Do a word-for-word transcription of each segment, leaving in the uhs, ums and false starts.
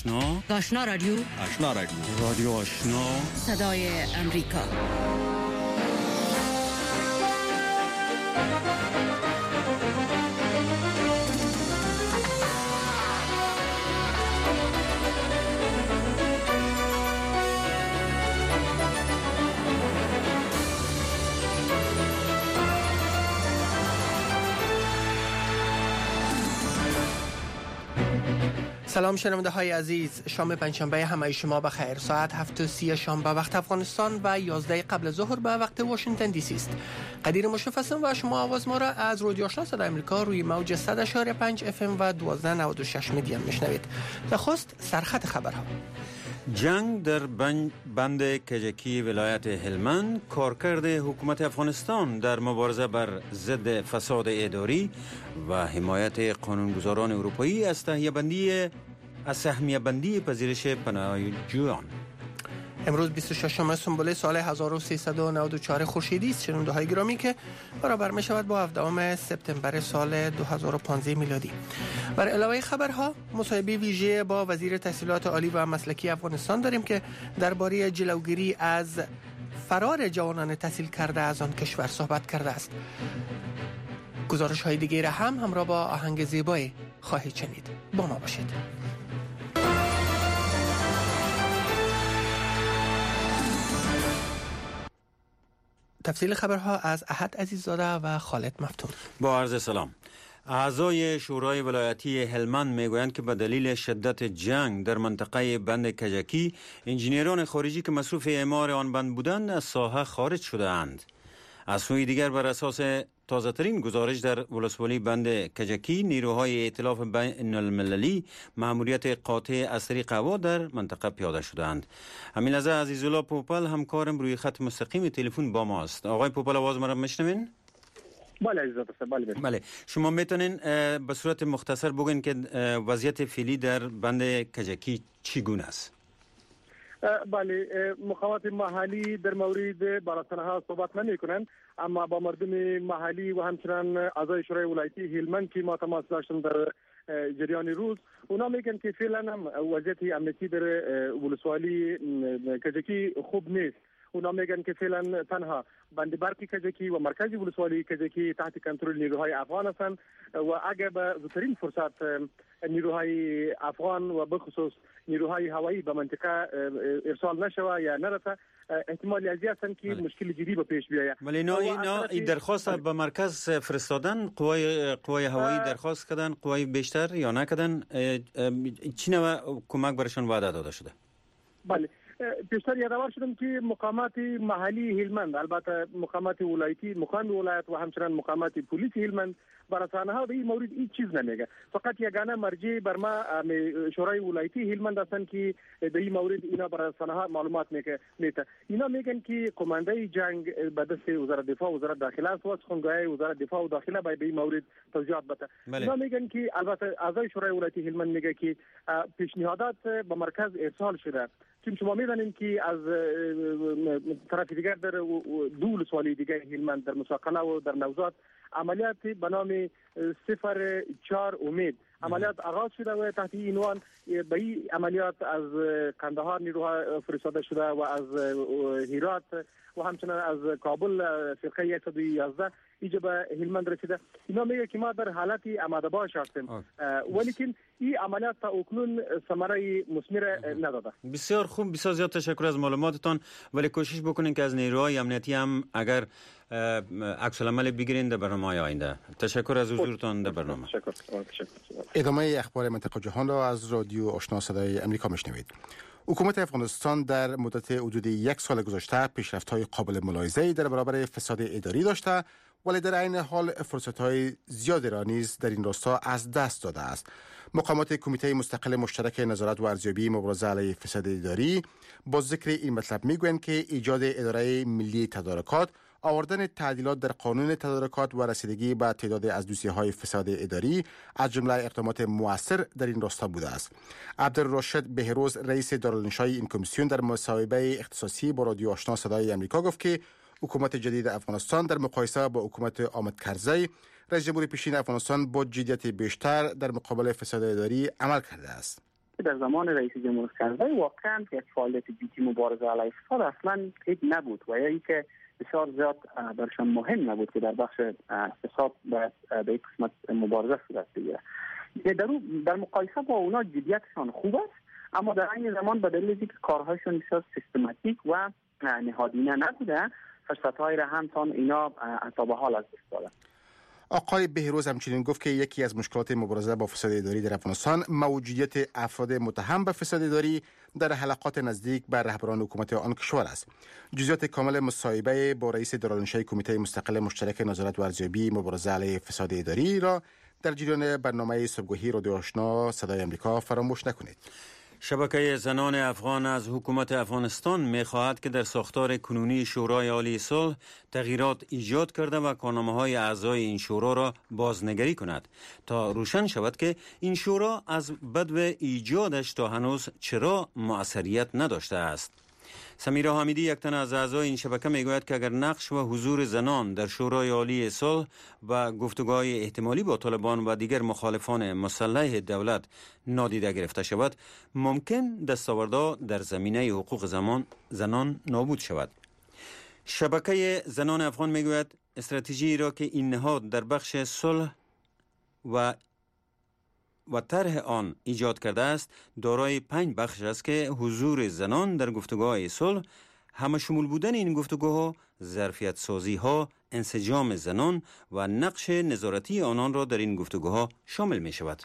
آشنا آشنا رادیو آشنا رادیو رادیو آشنا صدای امریکا. سلام شنونده های عزیز، شام پنجشنبه همه شما بخیر. ساعت هفت و سی شام به وقت افغانستان و یازده قبل ظهر به وقت واشنگتن دی سی است. قدیر مشرف هستم و شما آواز ما را از رادیو آشنا صدای امریکا روی موج صد و شش و پنج اف ام و دوازده نود و شش مدیم میشنوید. نخست سرخط خبرها. جنگ در بند کجکی ولایت هلمند، کارکرد حکومت افغانستان در مبارزه بر ضد فساد اداری و حمایت قانونگذاران اروپایی از تهیه بندی از سهمیه بندی پذیرش پناهجویان. امروز بیست و ششم سنبله سال هزار و سیصد و نود و چهار خورشیدی است. شنونده های گرامی که برابر می شود با هفدهم سپتامبر سال دو هزار و پانزده میلادی. بر علاوه خبرها مصاحبه ویژه با وزیر تحصیلات عالی و مسلکی افغانستان داریم که درباره جلوگیری از فرار جوانان تحصیل کرده از آن کشور صحبت کرده است. گزارش های دیگه را هم همراه با آهنگ زیبایی خواهید شنید. با ما باشید. تفصیل خبرها از احد عزیززاده و خالد مفتون. با عرض سلام. اعضای شورای ولایتی هلمند میگویند که به دلیل شدت جنگ در منطقه بند کجکی، انجینیران خارجی که مصروف اعمار آن بند بودند از ساحه خارج شده اند. از سوی دیگر بر اساس تازه ترین گزارش در ولسوالی بند کجکی، نیروهای ائتلاف بین المللی مأموریت قاطع از طریق هوا در منطقه پیاده شدند. همین لحظه عزیزالله پوپل همکارم روی خط مستقیم تلفن با ماست. آقای پوپل، آواز ما را میشنوین؟ بله عزیزات است. بله بله. بله. شما میتونین به صورت مختصر بگین که وضعیت فعلی در بند کجکی چگونه است؟ بله، مقامات محلی در مورد براسنه ها صحبت نمی کنند، اما با مردم محلی و همچنان اعضای شورای ولایتی هلمند که ما تماس داشتیم در جریان روز، اونا میگن که فعلا هم وضعیت امنیتی در ولسوالی کجکی خوب نیست. اونا میگن که فعلا تنها بند برقی کجکی و مرکز ولسوالی کجکی تحت کنترل نیروهای افغان هستند و اگر به زودترین فرصت نیروهای افغان و بخصوص نیروهای هوایی به منطقه ارسال نشوه یا نرسه، احتمال زیاد است که مشکل جدی به پیش بیاید. ولی اینا این درخواست به مرکز فرستادن، قوای قوای هوایی درخواست کردن، قوای بیشتر یا نکردن؟ چی نوع کمک برشان وعده داده شده؟ بله، پیشتر یادآور شدم که مقامات محلی هلمند، البته مقامات ولایتی، مقام ولایت و همچنان مقامات پلیس هلمند بر رسانه ها به این مورد هیچ چیز نمیگه. فقط یگانه مرجع بر ما شورای ولایتی هلمند هستند که به این مورد اینا بر رسانه ها معلومات میگه میته. اینا میگن که قمانده جنگ به دست وزارت دفاع و وزارت داخله است و سخنگوی وزارت دفاع و داخله به این مورد توضیحات بده. اینا میگن که البته اعضای شورای ولایتی هلمند میگه که پیشنهادات به مرکز ارسال شده. چون شما میدانیم که از طرف دیگر در دو ولسوالی دیگر هلمند در مساقله و در نوزاد عملیات به نام صفر چهار امید عملیات آغاز شده و تحت عنوان به این عملیات از قندهار نیروها فرستاده شده و از هرات و همچنان از کابل فرقه صد و یازده اینجا به هلمند رسیده. اینا میگه که ما در حالت آماده باش هستیم، ولیکن این عملیات تا اکنون ثمره مثمر نداده. بسیار خوب، بسیار زیاد تشکر از معلوماتتان، ولی کوشش بکنین که از نیروهای امنیتی هم اگر عکس العمل بگیرین در برنامه آینده. تشکر از حضورتان در برنامه. تشکر. ادامه اخبار منطقه جهان را از رادیو آشنا صدای امریکا میشنوید. حکومت افغانستان در مدت حدود یک سال گذشته پیشرفت‌های قابل ملاحظه‌ای در برابر فساد اداری داشته، ولی در عین حال فرصت‌های زیادی را نیز در این راستا از دست داده است. مقامات کمیته مستقل مشترک نظارت و ارزیابی مبارزه علیه فساد اداری با ذکر این مطلب میگویند که ایجاد اداره ملی تدارکات، آوردن تعدیلات در قانون تدارکات و رسیدگی به تعداد از دوسیه‌های فساد اداری از جمله اقدامات مؤثر در این راستا بوده است. عبدالرشید بهروز، رئیس دارالانشای این کمیسیون، در مصاحبه اختصاصی با رادیو آشنا صدای امریکا گفت که حکومت جدید افغانستان در مقایسه با حکومت آمد کرزی، رئیس جمهور پیشین افغانستان با جدیت بیشتر در مقابل فساد اداری عمل کرده است. که در زمان رئیس جمهور کرزی واقعا یک فعالیت جدی مبارزه علیه فساد اصلا هیچ نبود و یا اینکه بسیار زیاد برشان مهم نبود که در بخش فساد باید به یک قسمت مبارزه صورت بگیره. در در مقایسه با اونا جدیتشان خوب است، اما در این زمان به دلیل اینکه کارهایشان بسیار سیستماتیک و نهادینه نبوده، فرصت‌هایی را هم تان اینا تا به حال از دست دادن. آقای بهروز همچنین گفت که یکی از مشکلات مبارزه با فساد اداری در افغانستان موجودیت افراد متهم به فساد اداری در حلقات نزدیک به رهبران حکومت آن کشور است. جزئیات کامل مصاحبه با رئیس دارالانشای کمیته مستقل مشترک نظارت و ارزیابی مبارزه علیه فساد اداری را در جریان برنامه صبحگاهی رادیو آشنا صدای آمریکا فراموش نکنید. شبکه زنان افغان از حکومت افغانستان می‌خواهد که در ساختار کنونی شورای عالی صلح تغییرات ایجاد کرده و کارنامه‌های اعضای این شورا را بازنگری کند تا روشن شود که این شورا از بدو ایجادش تا هنوز چرا مؤثریت نداشته است. سمیرا حمیدی، یک تن از اعضای این شبکه، میگوید که اگر نقش و حضور زنان در شورای عالی صلح و گفتگوهای احتمالی با طالبان و دیگر مخالفان مسلح دولت نادیده گرفته شود، ممکن دستاوردها در زمینه حقوق زمان زنان نابود شود. شبکه زنان افغان میگوید استراتژی را که این نهاد در بخش صلح و و طرح آن ایجاد کرده است دارای پنج بخش است که حضور زنان در گفتگوهای صلح، همه شمول بودن این گفتگوها، ظرفیت سازی ها، انسجام زنان و نقش نظارتی آنان را در این گفتگوها شامل می شود.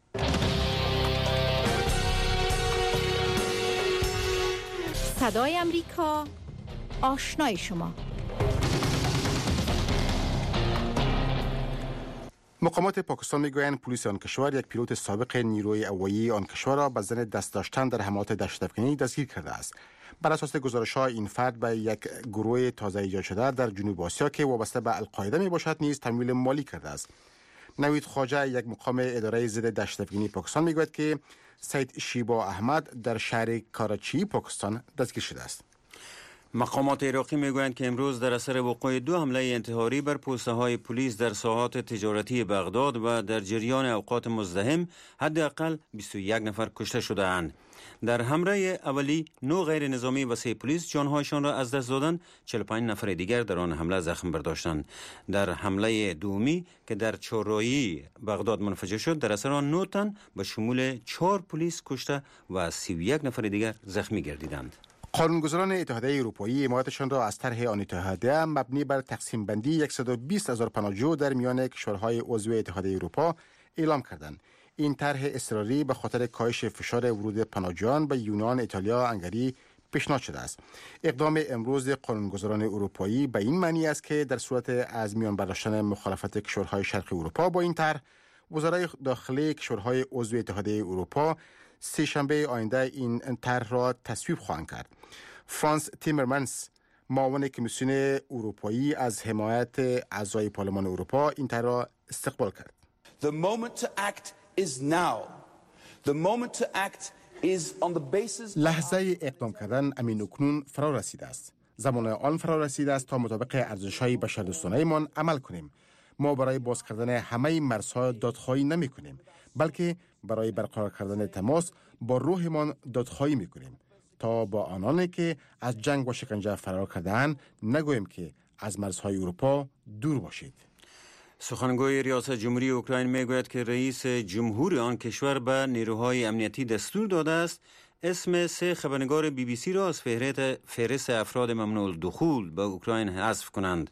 صدای امریکا، آشنای شما. مقامات پاکستان میگویند پلیس آن کشور یک پیلوت سابق نیروی هوایی آن کشور را به زن دست داشتن در حملات دهشت‌افکنی دستگیر کرده است. بر اساس گزارش‌ها این فرد به یک گروه تازه ایجاد شده در جنوب آسیا که وابسته به القاعده میباشد نیز تمویل مالی کرده است. نوید خواجه، یک مقام اداره ضد دهشت‌افکنی پاکستان، میگوید که سید شیبا احمد در شهر کاراچی پاکستان دستگیر شده است. مقامات عراقی میگویند که امروز در اثر وقوع دو حمله انتحاری بر پوسته های پلیس در ساحات تجارتی بغداد و در جریان اوقات مزدحم حداقل بیست و یک نفر کشته شده اند. در حمله اولی نو غیر نظامی و سه پلیس جانهایشان را از دست دادند، چهل و پنج نفر دیگر در آن حمله زخم برداشتند. در حمله دومی که در چهارراهی بغداد منفجر شد، در اثر آن نه تن به شمول چهار پلیس کشته و سی و یک نفر دیگر زخمی گردیدند. قانونگذاران اتحادیه اروپایی حمایتشان را از طرح آن اتحادیه مبنی بر تقسیم بندی صد و بیست هزار پناهجو در میان کشورهای عضو اتحادیه اروپا اعلام کردند. این طرح اضطراری به خاطر کاهش فشار ورود پناهجویان به یونان، ایتالیا و هنگری پیشنهاد شده است. اقدام امروز قانونگذاران اروپایی به این معنی است که در صورت از میان برداشتن مخالفت کشورهای شرق اروپا با این طرح، وزرای داخلی کشورهای عضو اتحادیه اروپا سه شنبه آینده این طرح را تصویب خواهند کرد. فرانس تیمرمنز، معاون کمیسیون اروپایی از حمایت اعضای پارلمان اروپا، این طرح را استقبال کرد. The moment to act is now. The moment to act is on the basis. لحظه اقدام کردن امین اکنون فرا رسیده است. زمان آن فرا رسیده است تا مطابق ارزش‌های بشردوستانه‌مان عمل کنیم. ما برای باز کردن همه مرزها دادخواهی نمی کنیم، بلکه برای برقرار کردن تماس با روحمان دادخواهی می کنیم تا با آنانی که از جنگ و شکنجه فرار کرده‌اند نگوییم که از مرزهای اروپا دور باشید. سخنگوی ریاست جمهوری اوکراین میگوید که رئیس جمهور آن کشور به نیروهای امنیتی دستور داده است اسم سه خبرنگار بی بی سی را از فهرست افراد ممنوع الدخول به اوکراین حذف کنند.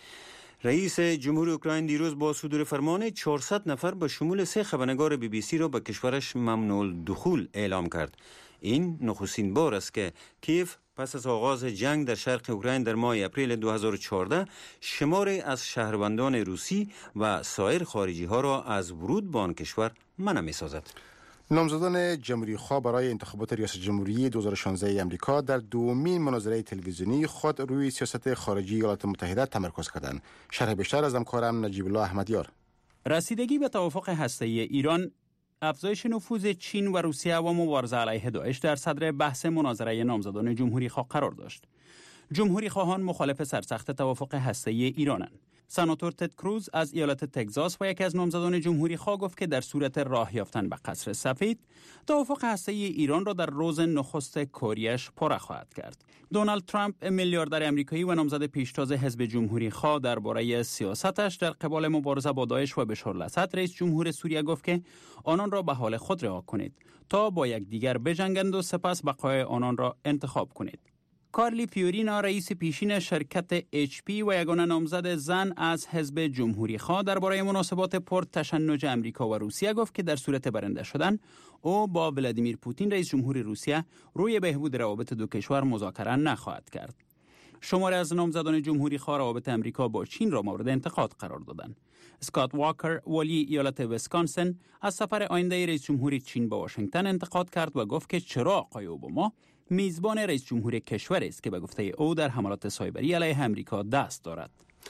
رئیس جمهور اوکراین دیروز با صدور فرمان چهارصد نفر به شمول سه خبرنگار بی بی سی را به کشورش ممنوع الدخول اعلام کرد. این نخستین بار است که کیف پس از آغاز جنگ در شرق اوکراین در ماه اپریل دو هزار و چهارده شماری از شهروندان روسی و سایر خارجی ها را از ورود به آن کشور منع می سازد. نامزدان جمهوری خواه برای انتخابات ریاست جمهوری دو هزار و شانزده امریکا در دومین مناظره تلویزیونی خود روی سیاست خارجی ایالات متحده تمرکز کردند. شرح بیشتر از همکارم نجیب الله احمدیار. رسیدگی به توافق هسته‌ای ایران، افزایش نفوذ چین و روسیه و مبارزه علیه داعش در صدر بحث مناظره نامزدان جمهوری خواه قرار داشت. جمهوری خواهان مخالف سرسخت توافق هسته‌ای ایرانند. سناتور تد کروز از ایالت تگزاس و یکی از نامزدان جمهوری خواه گفت که در صورت راه یافتن به قصر سفید، توافق هسته‌ای ایران را در روز نخست کاریش پره خواهد کرد. دونالد ترامپ، میلیاردر امریکایی و نامزد پیشتاز حزب جمهوری خواه، درباره سیاستش در قبال مبارزه با داعش و بشار الاسد، رئیس جمهور سوریه گفت که آنان را به حال خود رها کنید تا با یکدیگر بجنگند و سپس بقای آنان را انتخاب کنید. کارلی فیورینا، رئیس پیشین شرکت اچ پی و یگانه نامزد زن از حزب جمهوری خواه، درباره مناسبات پرتشنج امریکا و روسیه گفت که در صورت برنده شدن او با ولادیمیر پوتین، رئیس جمهور روسیه، روی بهبود روابط دو کشور مذاکره نخواهد کرد. شماری از نامزدان جمهوری خواه روابط امریکا با چین را مورد انتقاد قرار دادند. اسکات واکر، والی ایالت ویسکانسن، از سفر آینده رئیس جمهور چین به واشنگتن انتقاد کرد و گفت که چرا آقای اوباما میزبان رئیس جمهور کشوری است که به گفته او در حملات سایبری علیه امریکا دست دارد.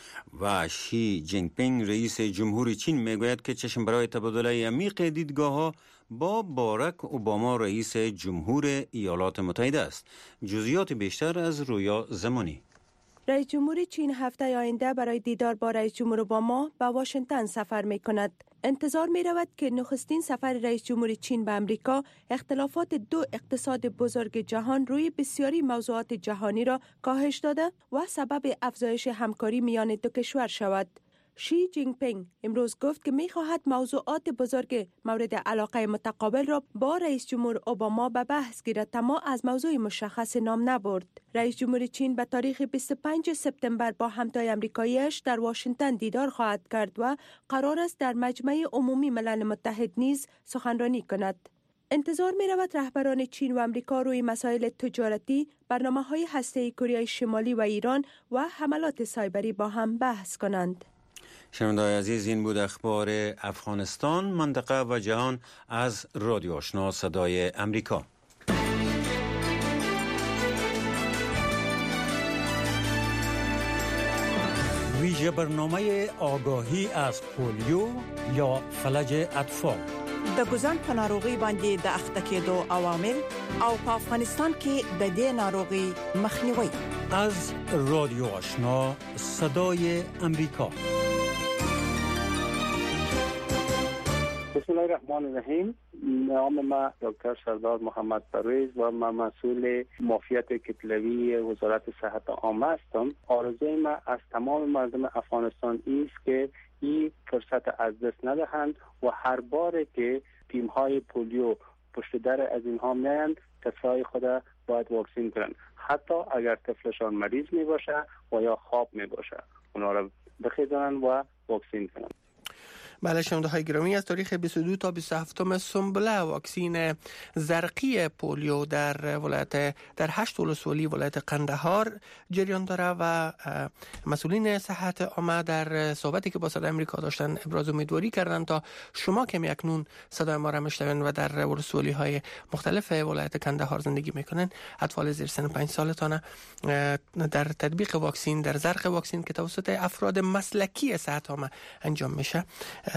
و شی جین پینگ، رئیس جمهور چین، میگوید که چشم برای تبادله عمیق دیدگاه‌ها با باراک اوباما، رئیس جمهور ایالات متحده است. جزئیات بیشتر از رویا زمانی. رئیس جمهور چین هفته آینده برای دیدار با رئیس جمهور اوباما به واشنگتن سفر می کند. انتظار می رود که نخستین سفر رئیس جمهور چین به امریکا اختلافات دو اقتصاد بزرگ جهان روی بسیاری موضوعات جهانی را کاهش داده و سبب افزایش همکاری میان دو کشور شود. شی جین پینگ امروز گفت که می خواهد موضوعات بزرگ مورد علاقه متقابل را با رئیس جمهور اوباما به بحث گیرد، اما از موضوع مشخص نام نبرد. رئیس جمهور چین به تاریخ بیست و پنجم سپتامبر با همتای آمریکایی‌اش در واشنگتن دیدار خواهد کرد و قرار است در مجمع عمومی ملل متحد نیز سخنرانی کند. انتظار می رود رهبران چین و آمریکا روی مسائل تجارتی، برنامه‌های هسته‌ای کره شمالی و ایران و حملات سایبری با هم بحث کنند. شنونده‌های عزیز، این بود اخبار افغانستان، منطقه و جهان از رادیو آشنا صدای امریکا. ویژه برنامه آگاهی از پولیو یا فلج اطفال. د ګوزن په ناروغي باندې د اخته کېدو عوامل او په افغانستان کې د دې ناروغي مخنیوي. از رادیو آشنا صدای امریکا. بسم الله الرحمن الرحیم. نام ما دکتر سردار محمد پرویز و من مسئول معافیت کتلوی وزارت صحت عامه هستم. آرزوی ما از تمام مردم افغانستان است که این فرصت از دست ندهند و هر بار که تیم‌های پولیو پشت در از اینها میاند، طفلای خود باید واکسین کنند، حتی اگر طفلشان مریض می باشه و یا خواب می باشه، اونا را بخیزانند و واکسین کنند. بله شنونده های گرامی، از تاریخ بیست و دو تا بیست و هفت سنبله واکسین زرقی پولیو در ولایت در هشت ولسوالی ولایت قندهار جریان داره و مسئولین صحت عامه در صحبتی که با صدای امریکا داشتن ابراز امیدواری کردن تا شما که اکنون صدای ما را میشنوین و در ولسوالی های مختلف ولایت قندهار زندگی میکنن، اطفال زیر سن پنج سالتان در تطبیق واکسین، در زرق واکسین که توسط افراد مسلکی صحت عامه انجام میشه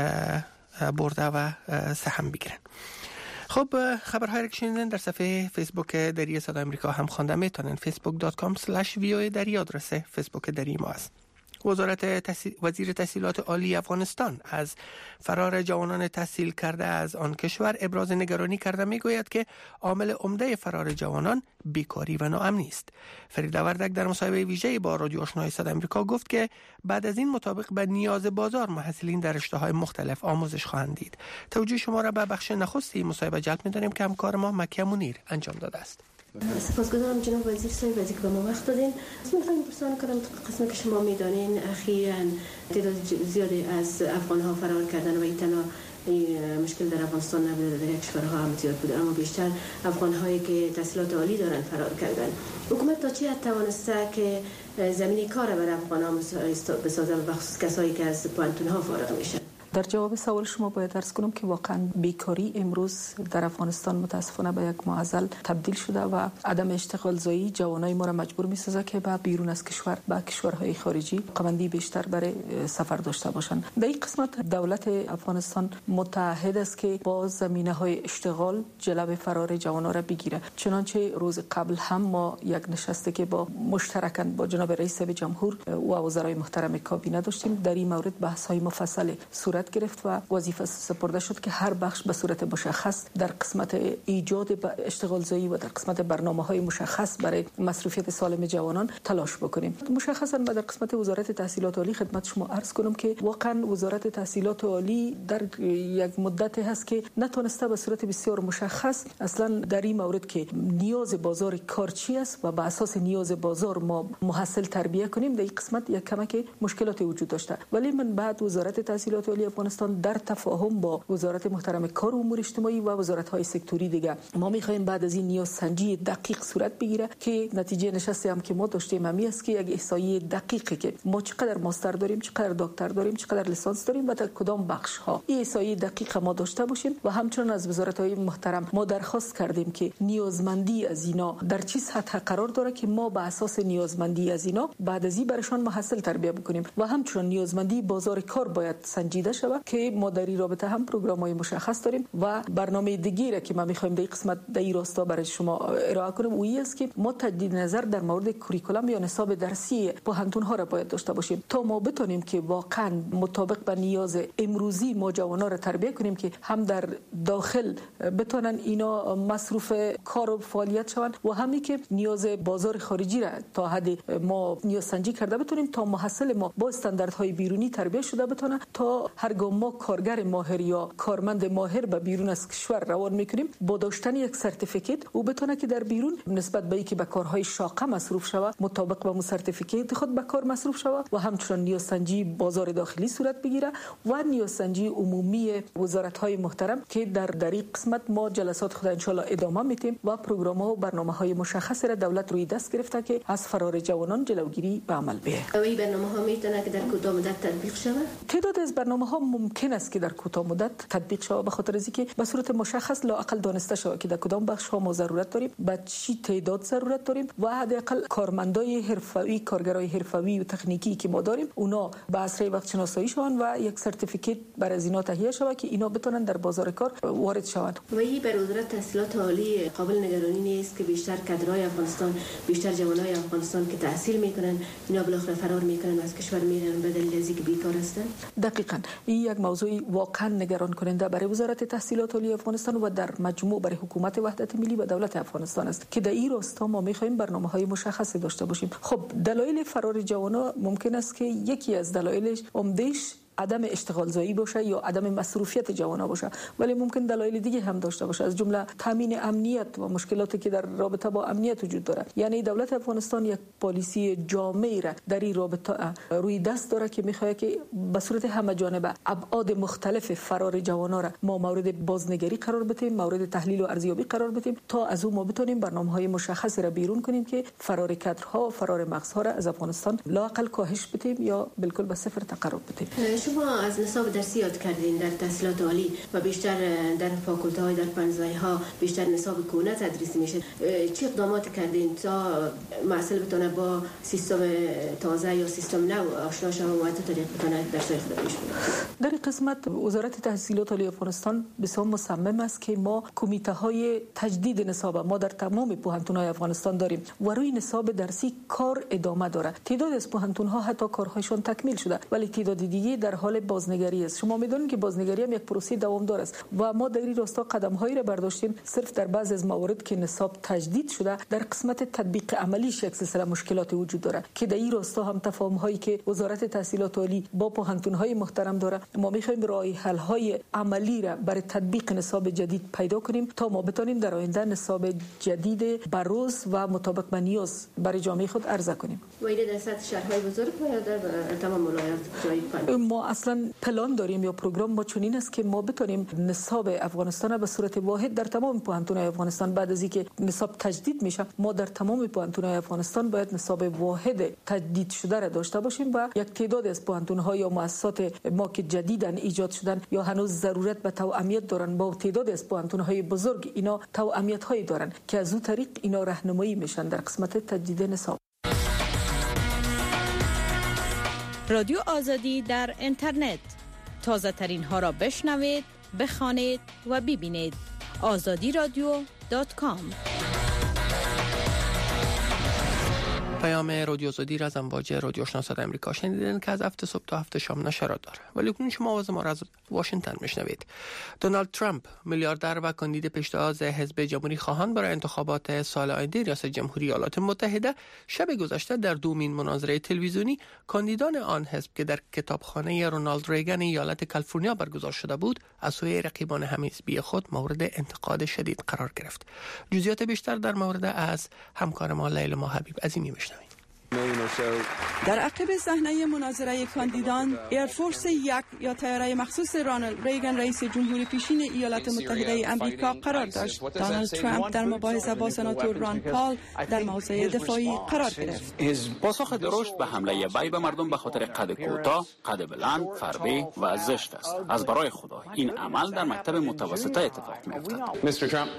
برده و سهم بگیرن. خب خبرهای که شنیدن در صفحه فیسبوک دری صدای امریکا هم خوانده میتونن. فیسبوک دات کام اسلش وی او دری آدرس فیسبوک دری ما است. وزارت تحصیل وزیر تحصیلات عالی افغانستان از فرار جوانان تحصیل کرده از آن کشور ابراز نگرانی کرده، میگوید که عامل عمده فرار جوانان بیکاری و ناامنی است. فرید وردک در مصاحبه ویژه‌ای با رادیو آشنای صدای آمریکا گفت که بعد از این مطابق به نیاز بازار محصلین در رشته‌های مختلف آموزش خواهند دید. توجه شما را به بخش نخستی مصاحبه جلب می‌داریم که همکار ما مکیه منیر انجام داده است. سپاسگزارم جناب وزیر صاحب از اینکه به ما وقت دادین. می‌خوایم پرسان کنم قسمی که شما می‌دانین اخیراً تعداد زیادی از افغان‌ها فرار کردن و این تنها مشکل در افغانستان نبوده، در کشورها هم زیاد بوده، اما بیشتر افغان‌هایی که تحصیلات عالی دارن فرار کردن. حکومت تا چه حد توانسته که زمینه کار برای افغان‌ها بسازه، به خصوص کسایی که از پانتون‌ها فارغ میشن؟ در جواب سوال شما باید عرض کنم که واقعا بیکاری امروز در افغانستان متاسفانه به یک معضل تبدیل شده و عدم اشتغال زایی جوانای ما را مجبور می‌سازه که به بیرون از کشور به کشورهای خارجی قوانندی بیشتر برای سفر داشته باشند. در این قسمت دولت افغانستان متعهد است که با زمینه‌های اشتغال جلب فرار جوانان را بگیره. چنانچه روز قبل هم ما یک نشستی که با مشترکاً با جناب رئیس جمهور و وزرای محترم کابینه داشتیم. در این مورد بحث‌های مفصل صورت گرفت و وظیفه سپرده شد که هر بخش به صورت مشخص در قسمت ایجاد اشتغال زایی و در قسمت برنامه‌های مشخص برای مصروفیت سالم جوانان تلاش بکنیم. مشخصاً در قسمت وزارت تحصیلات عالی خدمت شما عرض کنم که واقعاً وزارت تحصیلات عالی در یک مدت هست که نتونسته به صورت بسیار مشخص اصلا در این مورد که نیاز بازار کار چی است و بر اساس نیاز بازار ما محصل تربیت کنیم، در این قسمت یک کمک مشکلات وجود داشته. ولی من بعد وزارت تحصیلات عالی افغانستان در تفاهم با وزارت محترم کار و امور اجتماعی و وزارت‌های سکتوری دیگه ما می‌خوایم بعد از این نیاز سنجی دقیق صورت بگیره که نتیجه نشسته هم که ما داشتیم همی است که یک احصایه دقیقی که ما چقدر ماستر داریم، چقدر دکتر داریم، چقدر لیسانس داریم و در کدام بخش ها این احصایه دقیق ما داشته باشیم و همچنین از وزارت‌های محترم ما درخواست کردیم که نیازمندی از اینا در چه سطح قرار داره که ما به اساس نیازمندی از اینا بعد از این برشان محصل تربیت بکنیم و همچنین نیازمندی بازار کار باید سنجیده شود که ما در این رابطه هم پروگرام‌های مشخص داریم و برنامه دیگری را که ما می‌خوایم در این قسمت در این راستا برای شما ارائه کنیم و این است که ما تجدید نظر در مورد کوریکولم یا نصاب درسی پوهنتون‌ها را باید داشته باشیم تا ما بتونیم که واقعا مطابق به نیاز امروزی ما جوانان را تربیت کنیم که هم در داخل بتونن اینا مصروف کار و فعالیت شوند و همین که نیاز بازار خارجی را تا حد ما نیاز سنجی کرده بتونیم تا محصل ما با استانداردهای بیرونی تربیت شده بتونه تا هرگاه ما کارگر ماهر یا کارمند ماهر به بیرون از کشور روان میکنیم با داشتن یک سرتیفیکیت او بتونه که در بیرون نسبت به اینکه به کارهای شاقه مصروف شود مطابق با سرتیفیکیت خود به کار مصروف شود و همچنین نیاز سنجی بازار داخلی صورت بگیره و نیاز سنجی عمومی وزارت‌های محترم که در دریق قسمت ما جلسات خود ان شاء الله ادامه میتیم و پروگرام‌ها و برنامه‌های مشخص را دولت روی دست گرفته که از فرار جوانان جلوگیری به عمل بیاید. این برنامه‌ها میتونه که در کوتاه مدت تطبیق شود؟ تعداد از برنامه‌ها ممکن است که در کوتاه مدت تطبیق شود به خاطر اینکه به صورت مشخص لااقل دانسته شود که در کدام بخش‌ها ما ضرورت داریم، به چی تعداد ضرورت داریم و حداقل کارمندای حرفه‌ای، کارگرای حرفه‌ای و تکنیکی که ما داریم اونا به اساس وقت شناسایی شوند و یک سرتیفیکیت برای از اینا تهیه شود که اینا بتونن در بازار کار وارد شوند. و این بر وزارت تحصیلات عالی قابل نگرانی نیست که بیشتر کادرای افغانستان، بیشتر جوانای افغانستان که تحصیل میکنن اینا بالاخره فرار میکنن از کشور میرن به دلیل از اینکه بیکار هستن؟ دقیقاً این یک موضوع واقعا نگران کننده برای وزارت تحصیلات عالی افغانستان و در مجموع برای حکومت وحدت ملی و دولت افغانستان است که در این راستا ما میخوایم برنامه‌های مشخصی داشته باشیم. خب دلایل فرار جوانان ممکن است که یکی از دلایلش عمده‌اش عدم اشتغال زایی باشه یا عدم مصروفیت جوانان باشه، ولی ممکن دلایل دیگه هم داشته باشه، از جمله تامین امنیت و مشکلاتی که در رابطه با امنیت وجود داره. یعنی دولت افغانستان یک پالیسی جامعی را در این رابطه روی دست داره که میخواد که به صورت همه جانبه ابعاد مختلف فرار جوانان را ما مورد بازنگری قرار بدیم، مورد تحلیل و ارزیابی قرار بدیم تا از اون ما بتونیم برنامه‌های مشخص را بیرون کنیم که فرار کادرها و فرار مغزها را از افغانستان لااقل کاهش بدیم یا بالکل به صفر تقرب بدیم. شما از نصاب درسی یاد کردین در تحصیلات عالی و بیشتر در فاکولته های در پنجزای ها بیشتر نصاب کهنه تدریس میشه. چه اقدامات کردین تا محصل بتونه با سیستم تازه یا سیستم نو آشنا شه و تا طریق بتونه درسای خود پیش ببره؟ در این قسمت وزارت تحصیلات عالی افغانستان بسیار مصمم است که ما کمیته های تجدید نصاب ما در تمام پوهنتون های افغانستان داریم و روی نصاب درسی کار ادامه داره. تعداد از پوهنتون ها حتی کارهایشان تکمیل شده ولی تعداد دیگه در حال بازنگری است. شما میدونید که بازنگری هم یک پروسه دوامدار است و ما در این راستا قدم‌هایی را برداشتیم. صرف در بعضی از موارد که نصاب تجدید شده در قسمت تطبیق عملیش یک سلسله مشکلات وجود داره که در این راستا هم تفاهم‌هایی که وزارت تحصیلات عالی با پوهنتون‌های محترم داره ما می‌خوایم راه حل‌های عملی را برای تطبیق نصاب جدید پیدا کنیم تا ما بتونیم در آینده نصاب جدید بروز و مطابق با نیاز برای جامعه خود عرضه کنیم. و این در سطح شهرهای بزرگ یا در تمام ولایات جای ما اصلا پلان داریم یا پروگرام ما چنین است که ما بتونیم نصاب افغانستان به صورت واحد در تمام پوهنتون‌های افغانستان بعد از اینکه نصاب تجدید میشه ما در تمام پوهنتون‌های افغانستان باید نصاب واحد تجدید شده را داشته باشیم و یک تعداد از پوهنتون‌ها یا مؤسسات ما که جدیداً ایجاد شدن یا هنوز ضرورت به توأمیت دارن با تعداد از پوهنتون‌های بزرگ اینا توأمیت‌هایی دارن که از اون طریق اینا راهنمایی میشن در قسمت تجدید نصاب. رادیو آزادی در اینترنت تازه ترین ها را بشنوید، بخوانید و ببینید. آزادی رادیو دات کام. پیام رادیو آزادی را از امواج رادیو آشنا صدای آمریکا شنیدین که از هفت صبح تا هفت شام نشرات داره. ولی اکنون شما آواز ما را از واشنگتن میشنوید. دونالد ترامپ میلیاردر و کاندید پیشتاز حزب جمهوری خواهان برای انتخابات سال آینده ریاست جمهوری ایالات متحده شب گذشته در دومین مناظره تلویزیونی کاندیدان آن حزب که در کتابخانه رونالد ریگن ایالت کالیفرنیا برگزار شده بود از سوی رقیبان همحزبی خود مورد انتقاد شدید قرار گرفت. جزئیات بیشتر در مورد از همکار ما لیلا حبیب عظیمی میشنوید. در عقب صحنه مناظره کاندیدان ایرفورس یک یا طیاره مخصوص رونالد ریگن رئیس جمهور پیشین ایالات متحده آمریکا قرار داشت. دونالد ترامپ در مباحثه با سناتور ران پال در موضع دفاعی قرار گرفت. پاسخ درشت به حمله وی به مردم به خاطر قد کوتاه، قد بلند، فربه و زشت است. از برای خدا این عمل در مکتب متوسطه اتفاق می‌افتد.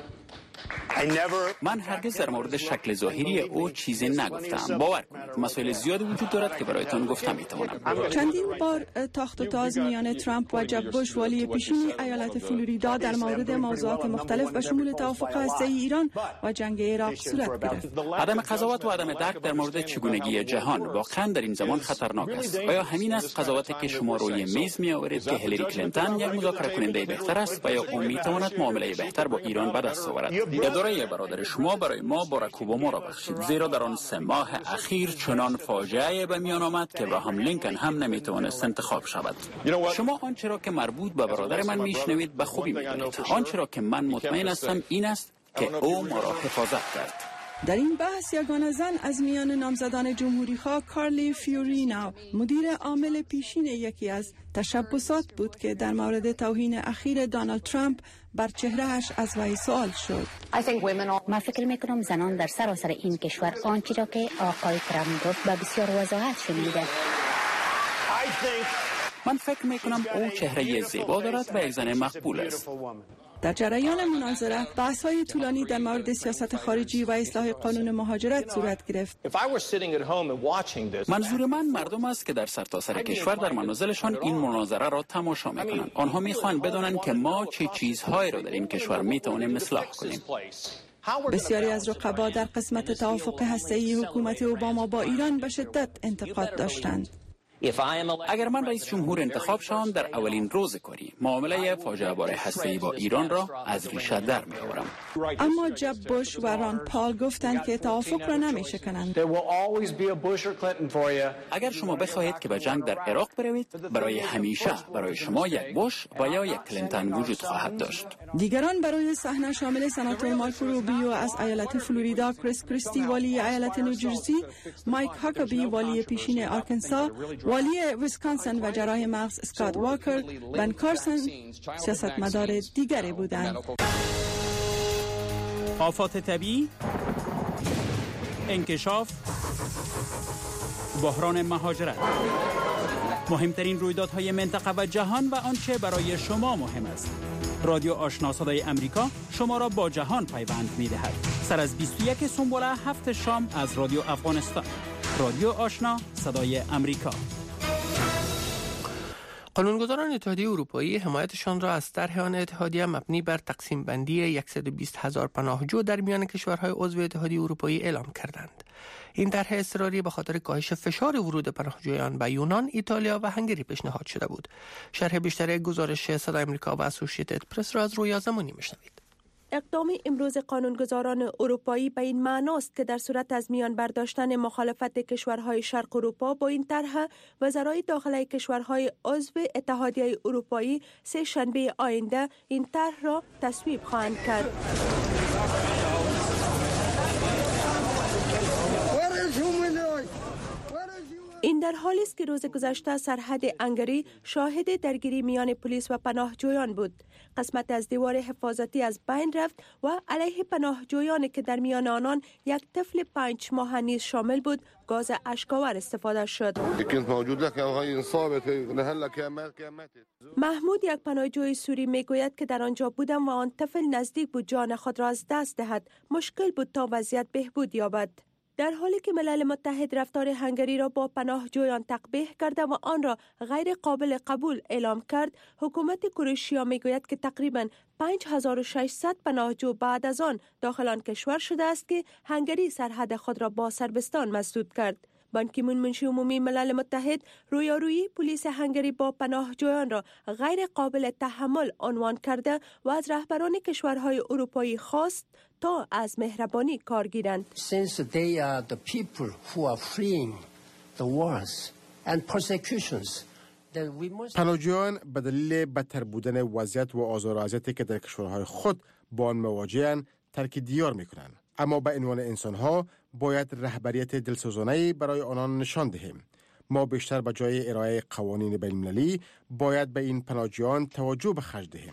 من هرگز در مورد شکل ظاهری او چیزی نگفتم. باور کنید مسائل زیادی وجود دارد که برایتان گفتم میتوانم. چندین بار تاخت و تاز میان ترامپ و جب بوش والی پیشین ایالت فلوریدا در مورد موضوعات مختلف به شمول توافق هسته‌ای ایران و جنگ عراق صورت گرفت. عدم قضاوت و عدم درک در مورد چگونگی جهان واقعا در این زمان خطرناک است. آیا همین است قضاوتی که شما روی میز می آورید که هیلاری کلینتون یک مذاکره کننده بهتر است و یا او میتواند معامله بهتر با ایران به دست آورد؟ اداره برادر شما برای ما باراک اوباما را بخشید، زیرا در آن سه ماه اخیر چنان فاجعه به میان آمد که ابراهام لینکن هم نمیتوانست انتخاب شود. شما آنچه را که مربوط به برادر من میشنوید به خوبی میدانید. آنچه را که من مطمئن هستم این است که او ما را حفاظت کرد. در این بحث یگانه زن از میان نامزدان جمهوری خواه کارلی فیورینا مدیر عامل پیشین یکی از تشبسات بود که در مورد توهین اخیر دونالد ترامپ بر چهرهش از وی سوال شد. من فکر میکنم زنان در سراسر این کشور آنچه را که آقای ترامپ گفت با بسیار وضاحت شنیدند. من فکر میکنم او چهره زیبا دارد و یک زن مقبول است. در جریان مناظره بحث‌های طولانی در مورد سیاست خارجی و اصلاح قانون مهاجرت صورت گرفت. منظور من مردم است که در سرتاسر کشور در منازلشان این مناظره را تماشا میکنند. آنها میخوان بدانند که ما چه چیزهایی را در این کشور میتوانیم اصلاح کنیم. بسیاری از رقبا در قسمت توافق هسته‌ای حکومت اوباما با ایران به شدت انتقاد داشتند. اگر من رئیس جمهور انتخاب شوم در اولین روز کاری معامله فاجعه بار هسته‌ای با ایران را از ریشه در می‌آورم. اما جب بوش و ران پال گفتند که توافق را نمی‌شکنند. اگر شما بخواهید که به جنگ در عراق بروید برای همیشه برای شما یک بوش و یا یک کلینتون وجود خواهد داشت. دیگران برای صحنه شامل سناتور مارکو روبیو از ایالت فلوریدا، کریس کریستی والی ایالت نیوجرسی، مایک هاکابی والی پیشین آرکانسا، والی ویسکانسن و جراح مغز اسکات واکر، بن کارسن سیاستمدار دیگری بودند. آفات طبیعی، انکشاف، بحران مهاجرت، مهمترین رویدادهای منطقه و جهان و آنچه برای شما مهم است. رادیو آشنا صدای امریکا شما را با جهان پیوند می‌دهد. سر از بیست و یک سنبوله هفت شام از رادیو افغانستان. رادیو آشنا صدای امریکا. قانونگذاران اتحادیه اروپایی حمایتشان را از طرح آن اتحادیه مبنی بر تقسیم بندی صد و بیست هزار پناهجو در میان کشورهای عضو اتحادیه اروپایی اعلام کردند. این طرح اضطراری به خاطر کاهش فشار ورود پناهجویان به یونان، ایتالیا و هنگری پیشنهاد شده بود. شرح بیشتر گزارش صدای آمریکا و اسوسییتد پرس را از رویا زمانی میشنوید. اقدام امروز قانونگذاران اروپایی به این معناست که در صورت از میان برداشتن مخالفت کشورهای شرق اروپا با این طرح، وزرای داخلی کشورهای عضو اتحادیه اروپایی سه شنبه آینده این طرح را تصویب خواهند کرد. این در در حالی است که روز گذشته سرحد هنگری شاهد درگیری میان پلیس و پناهجویان بود. قسمت از دیوار حفاظتی از بین رفت و علیه پناهجویانی که در میان آنان یک طفل پنج ماهه نیز شامل بود گاز اشک‌آور استفاده شد. محمود یک پناهجوی سوری میگوید که در آنجا بودم و آن طفل نزدیک بود جان خود را از دست دهد. مشکل بود تا وضعیت بهبود یابد. در حالی که ملل متحد رفتار هنگری را با پناهجویان تقبیح کرده و آن را غیر قابل قبول اعلام کرد، حکومت کروشیا میگوید که تقریباً پنج هزار و ششصد پناهجو بعد از آن داخل آن کشور شده است که هنگری سرحد خود را با صربستان مسدود کرد. بان کی مون منشی عمومی ملل متحد رویارویی پلیس هنگری با پناهجویان را غیر قابل تحمل عنوان کرده و از رهبران کشورهای اروپایی خواست تا از مهربانی کار گیرند. Since they are the people who are fleeing the wars and persecutions, then we must... پناهجویان به دلیل بدتر بودن وضعیت و آزار و اذیتی که در کشورهای خود با آن مواجه‌اند ترک دیار می‌کنند. اما به عنوان انسان‌ها باید رهبریت دلسوزانه‌ای برای آنان نشان دهیم. ما بیشتر به جای ارائه قوانین بین‌المللی باید به این پناهجویان توجه به خرج دهیم.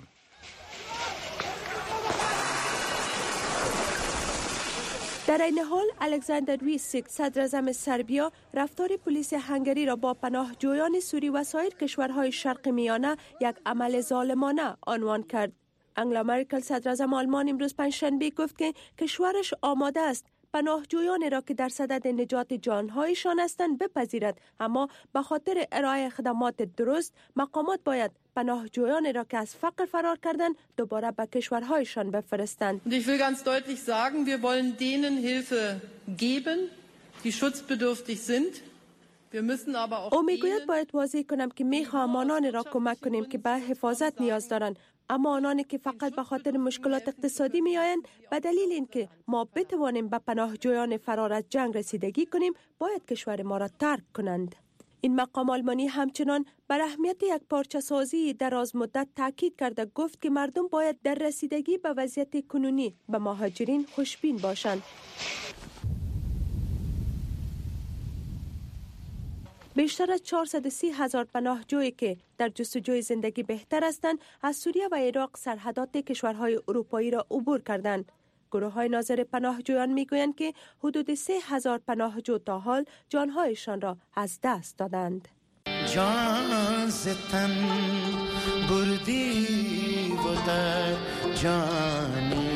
در این حال الکساندر ویسیک صدر اعظم سربیا رفتار پلیس هنگری را با پناهجویان سوری و سایر کشورهای شرق میانه یک عمل ظالمانه عنوان کرد. انگلا مرکل صدر اعظم آلمان امروز پنجشنبه گفت که کشورش آماده است پناهجویان را که در صدد نجات جانهایشان هستند بپذیرد، اما به خاطر ارائه خدمات درست مقامات باید پناهجویان را که از فقر فرار کردند دوباره به کشورهایشان بفرستند. Und ich will ganz deutlich sagen, wir wollen denen Hilfe geben, die schutzbedürftig sind. Wir müssen aber auch او میگوید باید واضح کنم که میخواهم آنان را کمک کنیم که به حفاظت نیاز دارند، اما آنانی که فقط به خاطر مشکلات اقتصادی می آیند به دلیل اینکه ما بتوانیم به پناهجویان فرار از جنگ رسیدگی کنیم باید کشور ما را ترک کنند. این مقام آلمانی همچنان بر اهمیت یک پارچه سازی دراز مدت تاکید کرده، گفت که مردم باید در رسیدگی به وضعیت کنونی به مهاجرین خوشبین باشند. بیشتر از چهارصد و سی هزار پناهجویی که در جستجوی زندگی بهتر هستند از سوریه و عراق سرحدات کشورهای اروپایی را عبور کردند. گروه های ناظر پناهجویان میگویند که حدود سه هزار پناهجو تا حال جانهایشان را از دست دادند. جان ستن بردی و در جانی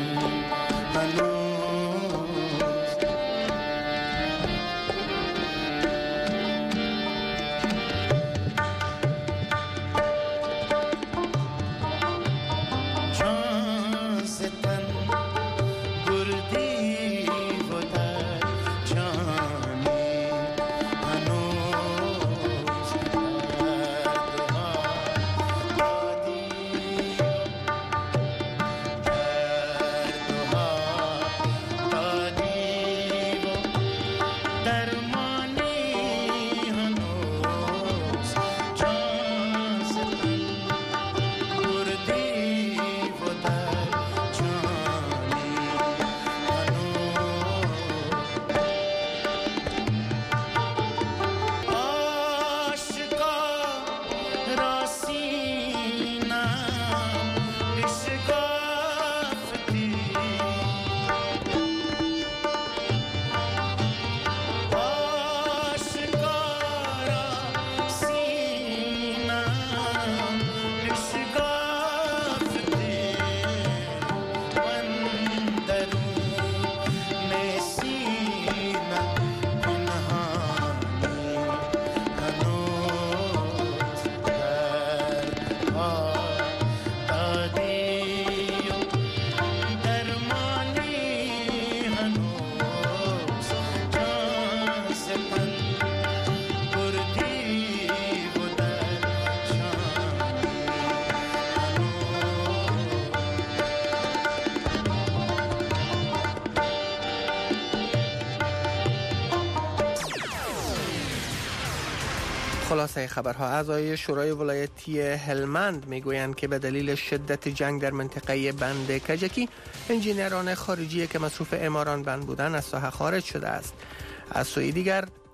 خلاصه خبرها، اعضای شورای ولایتی هلمند میگویند که به دلیل شدت جنگ در منطقه بند کجکی انجینران خارجی که مصروف اعمار آن بند بودند از ساحه خارج شده است. از سوی دیگر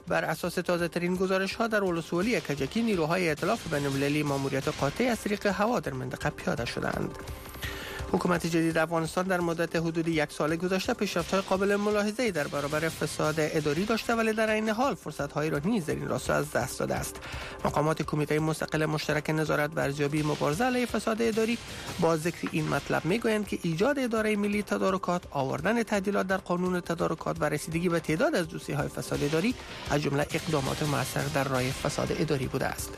بر اساس تازه ترین گزارش ها در ولسوالی کجکی نیروهای ائتلاف بین‌المللی ماموریت قاطع از طریق هوا در منطقه پیاده شدند. حکومت جدید افغانستان در مدت حدود یک سال گذشته پیشرفت‌های قابل ملاحظه‌ای در برابر فساد اداری داشته، ولی در این حال فرصت‌هایی را نیز در این راستا از دست داده است. مقامات کمیته مستقل مشترک نظارت و ارزیابی مبارزه علیه فساد اداری با ذکر این مطلب می‌گویند که ایجاد اداره ملی تدارکات، آوردن تعدیلات در قانون تدارکات و رسیدگی به تعداد از دوسیه‌های فساد اداری از جمله اقدامات مؤثر در راه فساد اداری بوده است.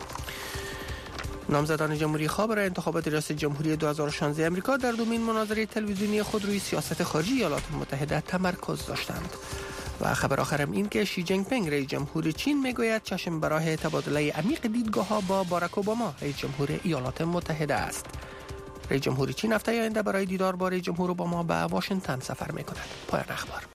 نامزدان جمهوری خواه برای انتخابات ریاست جمهوری دو هزار و شانزده امریکا در دومین مناظره تلویزیونی خود روی سیاست خارجی ایالات متحده تمرکز داشتند. و خبر آخرم این که شی جینگ پینگ رئیس جمهور چین میگوید چشم به راه تبادله عمیق دیدگاه‌ها با باراک اوباما رئیس جمهور ایالات متحده است. رئیس جمهور چین هفته آینده برای دیدار با رئیس جمهور اوباما به واشنگتن سفر می‌کند. پایان اخبار.